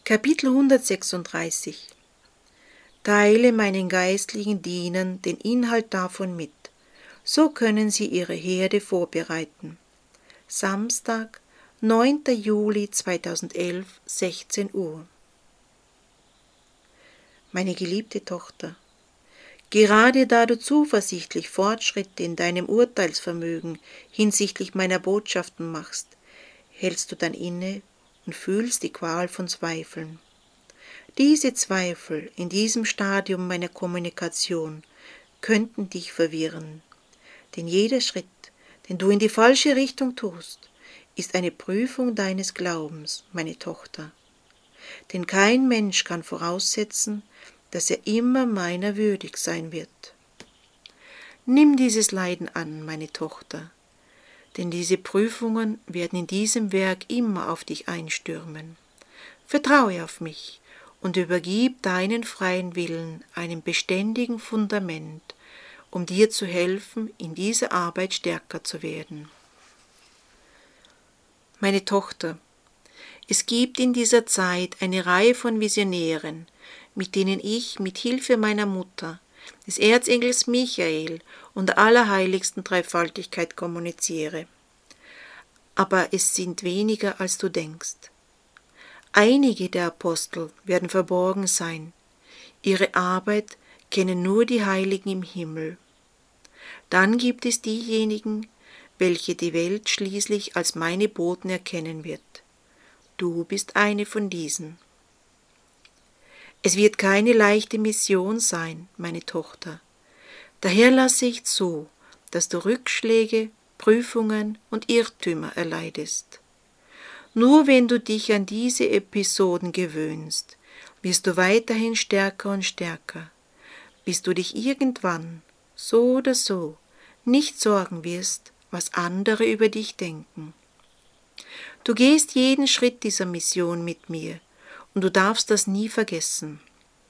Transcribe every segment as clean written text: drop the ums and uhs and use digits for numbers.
Kapitel 136 Teile meinen geistlichen Dienern den Inhalt davon mit, so können sie ihre Herde vorbereiten. Samstag, 9. Juli 2011, 16 Uhr. Meine geliebte Tochter, gerade da du zuversichtlich Fortschritte in deinem Urteilsvermögen hinsichtlich meiner Botschaften machst, hältst du dann inne und fühlst die Qual von Zweifeln. Diese Zweifel in diesem Stadium meiner Kommunikation könnten dich verwirren, denn jeder Schritt, den du in die falsche Richtung tust, ist eine Prüfung deines Glaubens, meine Tochter. Denn kein Mensch kann voraussetzen, dass er immer meiner würdig sein wird. Nimm dieses Leiden an, meine Tochter, denn diese Prüfungen werden in diesem Werk immer auf dich einstürmen. Vertraue auf mich und übergib deinen freien Willen einem beständigen Fundament, um dir zu helfen, in dieser Arbeit stärker zu werden. Meine Tochter, es gibt in dieser Zeit eine Reihe von Visionären, mit denen ich mit Hilfe meiner Mutter, des Erzengels Michael und der allerheiligsten Dreifaltigkeit kommuniziere. Aber es sind weniger, als du denkst. Einige der Apostel werden verborgen sein. Ihre Arbeit kennen nur die Heiligen im Himmel. Dann gibt es diejenigen, welche die Welt schließlich als meine Boten erkennen wird. Du bist eine von diesen. Es wird keine leichte Mission sein, meine Tochter. Daher lasse ich zu, dass du Rückschläge, Prüfungen und Irrtümer erleidest. Nur wenn du dich an diese Episoden gewöhnst, wirst du weiterhin stärker und stärker, bis du dich irgendwann, so oder so, nicht sorgen wirst, was andere über dich denken. Du gehst jeden Schritt dieser Mission mit mir und du darfst das nie vergessen.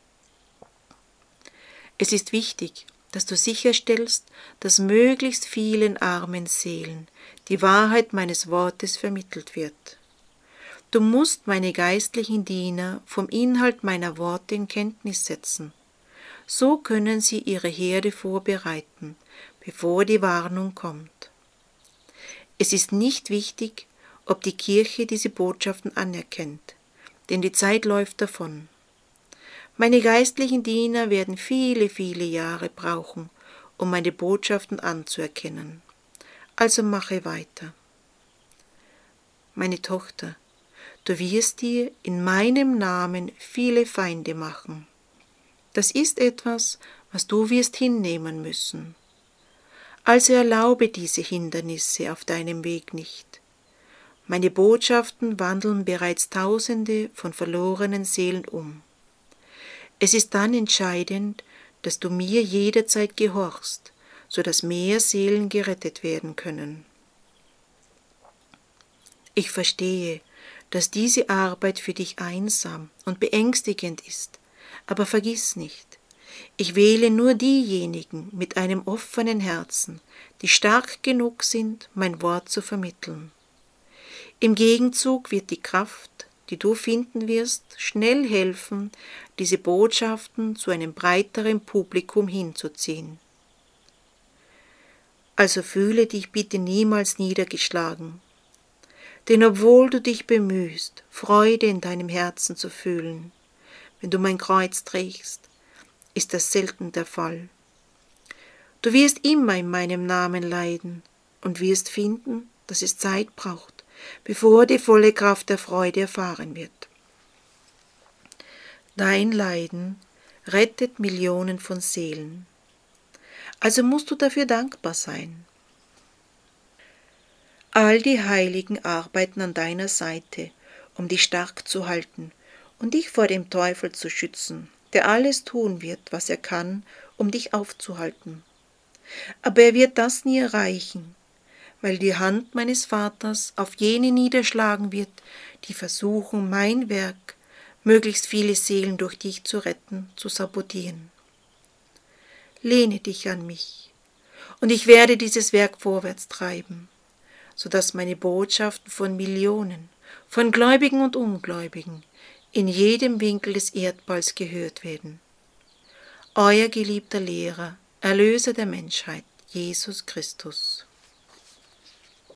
Es ist wichtig, dass du sicherstellst, dass möglichst vielen armen Seelen die Wahrheit meines Wortes vermittelt wird. Du musst meine geistlichen Diener vom Inhalt meiner Worte in Kenntnis setzen. So können sie ihre Herde vorbereiten, bevor die Warnung kommt. Es ist nicht wichtig, ob die Kirche diese Botschaften anerkennt, denn die Zeit läuft davon. Meine geistlichen Diener werden viele, viele Jahre brauchen, um meine Botschaften anzuerkennen. Also mache weiter. Meine Tochter, du wirst dir in meinem Namen viele Feinde machen. Das ist etwas, was du wirst hinnehmen müssen. Also erlaube diese Hindernisse auf deinem Weg nicht. Meine Botschaften wandeln bereits Tausende von verlorenen Seelen um. Es ist dann entscheidend, dass du mir jederzeit gehorchst, sodass mehr Seelen gerettet werden können. Ich verstehe, dass diese Arbeit für dich einsam und beängstigend ist, aber vergiss nicht, ich wähle nur diejenigen mit einem offenen Herzen, die stark genug sind, mein Wort zu vermitteln. Im Gegenzug wird die Kraft, die du finden wirst, schnell helfen, diese Botschaften zu einem breiteren Publikum hinzuziehen. Also fühle dich bitte niemals niedergeschlagen. Denn obwohl du dich bemühst, Freude in deinem Herzen zu fühlen, wenn du mein Kreuz trägst, ist das selten der Fall. Du wirst immer in meinem Namen leiden und wirst finden, dass es Zeit braucht, bevor die volle Kraft der Freude erfahren wird. Dein Leiden rettet Millionen von Seelen. Also musst du dafür dankbar sein. All die Heiligen arbeiten an deiner Seite, um dich stark zu halten und dich vor dem Teufel zu schützen, der alles tun wird, was er kann, um dich aufzuhalten. Aber er wird das nie erreichen, weil die Hand meines Vaters auf jene niederschlagen wird, die versuchen, mein Werk, möglichst viele Seelen durch dich zu retten, zu sabotieren. Lehne dich an mich, und ich werde dieses Werk vorwärts treiben, sodass meine Botschaften von Millionen, von Gläubigen und Ungläubigen, in jedem Winkel des Erdballs gehört werden. Euer geliebter Lehrer, Erlöser der Menschheit, Jesus Christus.